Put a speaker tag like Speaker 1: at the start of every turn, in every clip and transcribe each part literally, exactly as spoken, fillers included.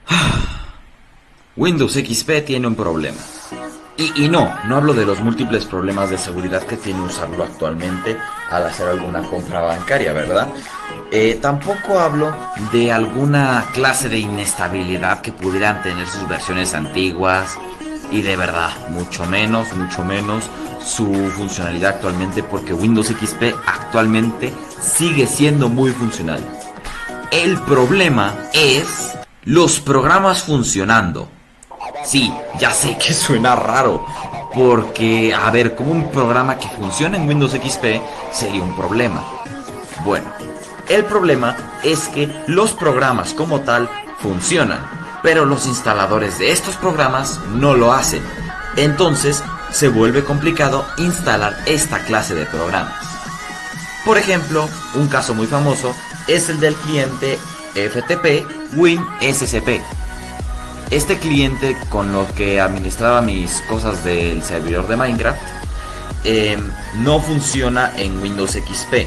Speaker 1: Windows X P tiene un problema. Y, y no, no hablo de los múltiples problemas de seguridad que tiene usarlo actualmente al hacer alguna compra bancaria, ¿verdad? Eh, tampoco hablo de alguna clase de inestabilidad que pudieran tener sus versiones antiguas. Y de verdad, mucho menos, mucho menos su funcionalidad actualmente, porque Windows X P actualmente sigue siendo muy funcional. El problema es los programas funcionando. Sí, ya sé que suena raro, porque, a ver, como un programa que funciona en Windows X P sería un problema. Bueno, el problema es que los programas como tal funcionan, pero los instaladores de estos programas no lo hacen. Entonces, se vuelve complicado instalar esta clase de programas. Por ejemplo, un caso muy famoso es el del cliente F T P WinSCP. Este cliente con lo que administraba mis cosas del servidor de Minecraft eh, no funciona en Windows X P.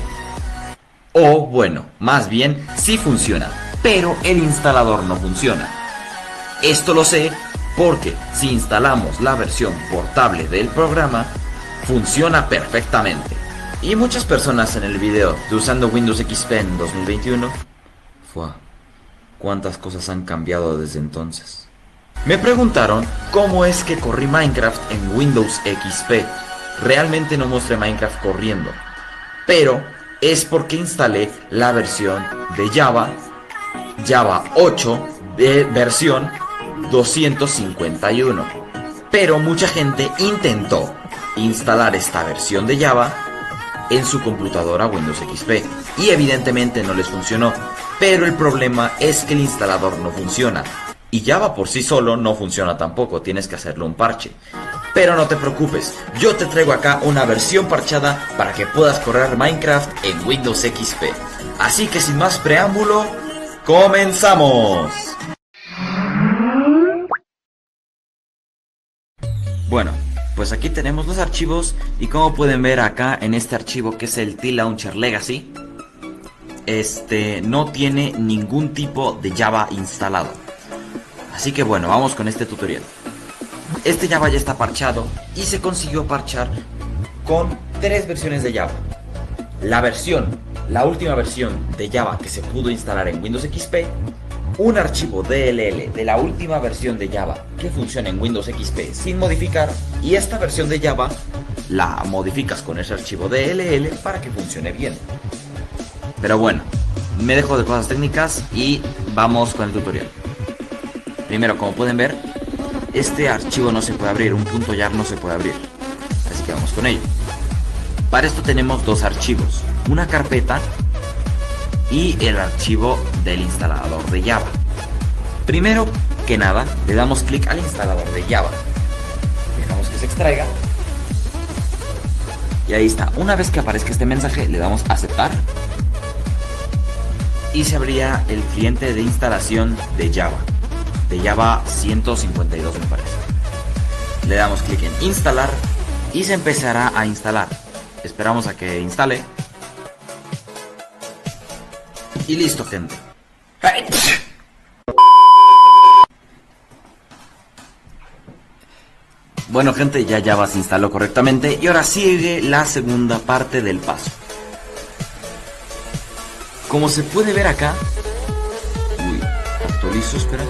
Speaker 1: O bueno, más bien sí funciona, pero el instalador no funciona. Esto lo sé porque si instalamos la versión portable del programa, funciona perfectamente. Y muchas personas en el video de usando Windows X P en dos mil veintiuno, ¡fua! ¿Cuántas cosas han cambiado desde entonces? Me preguntaron cómo es que corrí Minecraft en Windows X P. Realmente no mostré Minecraft corriendo, pero es porque instalé la versión de Java, Java ocho de versión doscientos cincuenta y uno. Pero mucha gente intentó instalar esta versión de Java en su computadora Windows X P y evidentemente no les funcionó. Pero el problema es que el instalador no funciona. Y Java por sí solo no funciona tampoco, tienes que hacerle un parche. Pero no te preocupes, yo te traigo acá una versión parchada para que puedas correr Minecraft en Windows X P. Así que sin más preámbulo, ¡comenzamos! Bueno, pues aquí tenemos los archivos y como pueden ver acá en este archivo que es el T-Launcher Legacy, este no tiene ningún tipo de Java instalado. Así que bueno, vamos con este tutorial. Este Java ya está parchado y se consiguió parchar con tres versiones de Java. La versión, la última versión de Java que se pudo instalar en Windows X P, un archivo D L L de la última versión de Java que funciona en Windows X P sin modificar, y esta versión de Java la modificas con ese archivo D L L para que funcione bien. Pero bueno, me dejo de cosas técnicas y vamos con el tutorial. Primero, como pueden ver, este archivo no se puede abrir, un punto .jar no se puede abrir, así que vamos con ello. Para esto tenemos dos archivos, una carpeta y el archivo del instalador de Java. Primero que nada, le damos clic al instalador de Java, dejamos que se extraiga y ahí está. Una vez que aparezca este mensaje, le damos a aceptar y se abrirá el cliente de instalación de Java. De Java ciento cincuenta y dos me parece. Le damos clic en instalar y se empezará a instalar. Esperamos a que instale. Y listo, gente. Bueno, gente, ya Java se instaló correctamente y ahora sigue la segunda parte del paso. Como se puede ver acá, uy, actualizo, espera.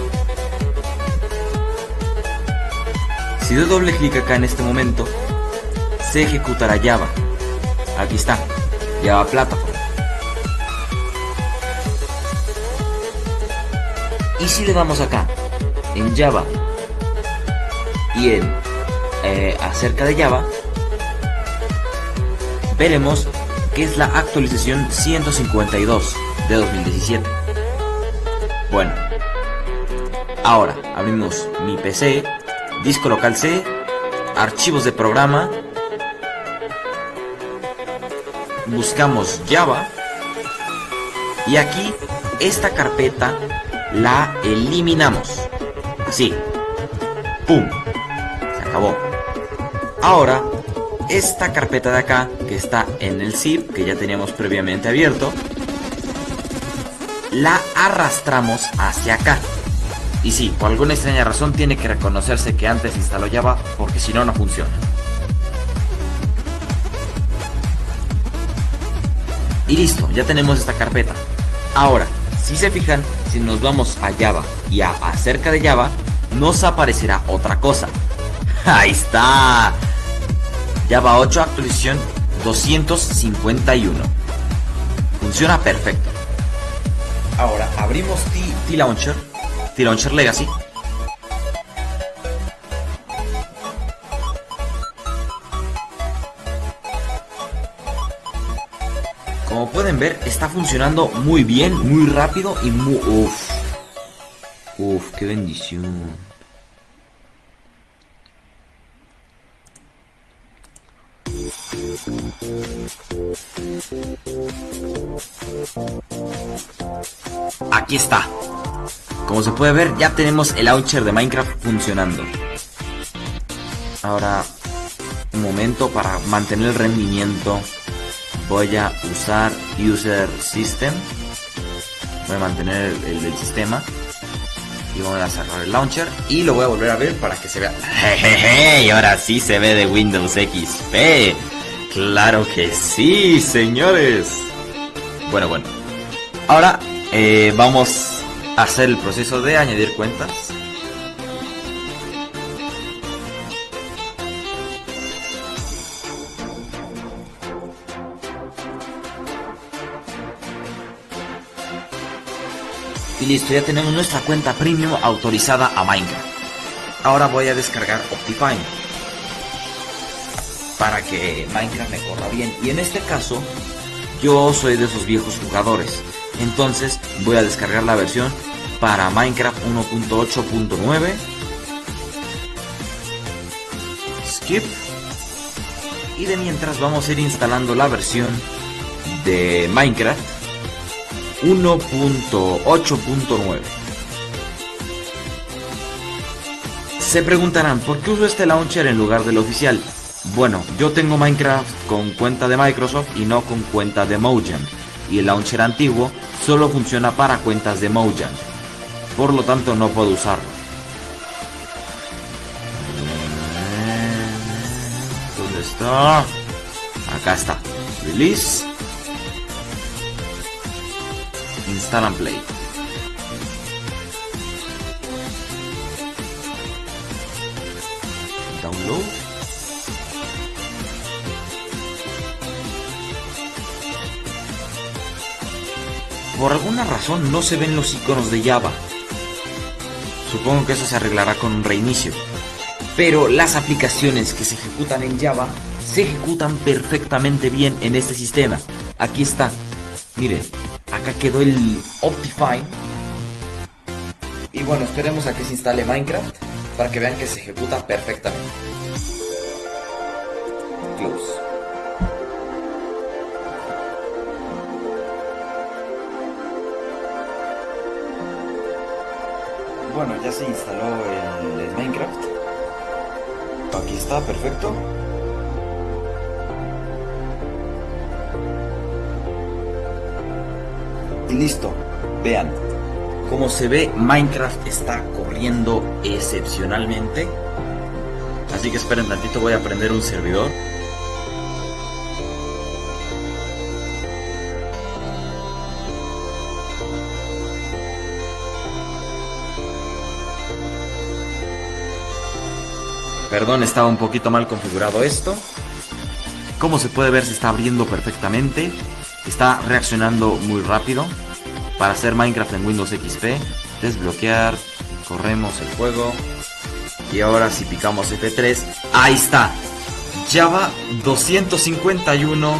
Speaker 1: Si doy doble clic acá en este momento, se ejecutará Java. Aquí está, Java Platform. Y si le damos acá, en Java y en eh, acerca de Java, veremos que es la actualización ciento cincuenta y dos de dos mil diecisiete. Bueno, ahora abrimos mi P C, disco local C, archivos de programa, buscamos Java y aquí esta carpeta la eliminamos. Así, ¡pum! Se acabó. Ahora, esta carpeta de acá que está en el zip que ya teníamos previamente abierto, la arrastramos hacia acá. Y sí, por alguna extraña razón tiene que reconocerse que antes instaló Java, porque si no, no funciona. Y listo, ya tenemos esta carpeta. Ahora, si se fijan, si nos vamos a Java y a acerca de Java, nos aparecerá otra cosa. Ahí está. Java ocho actualización doscientos cincuenta y uno. Funciona perfecto. Ahora abrimos T-Launcher, T-Launcher Legacy. Como pueden ver, está funcionando muy bien, muy rápido y muy... Uf, uf, qué bendición. Aquí está. Como se puede ver, ya tenemos el launcher de Minecraft funcionando. Ahora, un momento para mantener el rendimiento. Voy a usar User System. Voy a mantener el, el, el sistema. Y voy a cerrar el launcher. Y lo voy a volver a ver para que se vea. Jejeje, y ahora sí se ve de Windows X P. Claro que sí, señores. Bueno, bueno. Ahora eh, vamos a hacer el proceso de añadir cuentas. Y listo, ya tenemos nuestra cuenta premium autorizada a Minecraft. Ahora voy a descargar Optifine para que Minecraft me corra bien. Y en este caso, yo soy de esos viejos jugadores. Entonces voy a descargar la versión para Minecraft uno punto ocho punto nueve. Skip. Y de mientras vamos a ir instalando la versión de Minecraft uno punto ocho punto nueve. Se preguntarán, ¿por qué uso este launcher en lugar del oficial? Bueno, yo tengo Minecraft con cuenta de Microsoft y no con cuenta de Mojang. Y el launcher antiguo solo funciona para cuentas de Mojang. Por lo tanto no puedo usarlo. ¿Dónde está? Acá está. Release. Install and play. Download. Por alguna razón no se ven los iconos de Java. Supongo que eso se arreglará con un reinicio. Pero las aplicaciones que se ejecutan en Java se ejecutan perfectamente bien en este sistema. Aquí está. Miren, acá quedó el Optifine. Y bueno, esperemos a que se instale Minecraft para que vean que se ejecuta perfectamente. Close. Bueno, ya se instaló el, el Minecraft. Aquí está, perfecto. Y listo. Vean cómo se ve. Minecraft está corriendo excepcionalmente. Así que esperen tantito, voy a prender un servidor. Perdón, estaba un poquito mal configurado esto. Como se puede ver, se está abriendo perfectamente. Está reaccionando muy rápido. Para hacer Minecraft en Windows X P, desbloquear, corremos el juego. Y ahora si picamos F tres, ahí está. Java doscientos cincuenta y uno.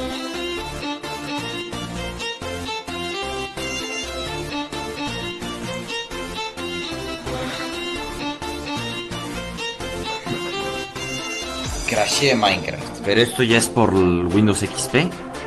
Speaker 1: Crashé Minecraft. Pero esto ya es por Windows X P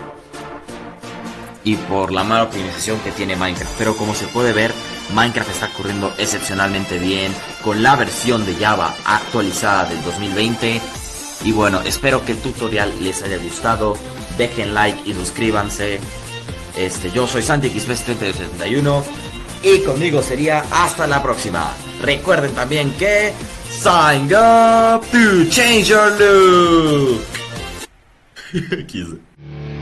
Speaker 1: y por la mala optimización que tiene Minecraft. Pero como se puede ver, Minecraft está corriendo excepcionalmente bien con la versión de Java actualizada del dos mil veinte. Y bueno, espero que el tutorial les haya gustado. Dejen like y suscríbanse. Este, yo soy Santi X P setenta y uno Y conmigo sería hasta la próxima. Recuerden también que sign up to change your look. Quise.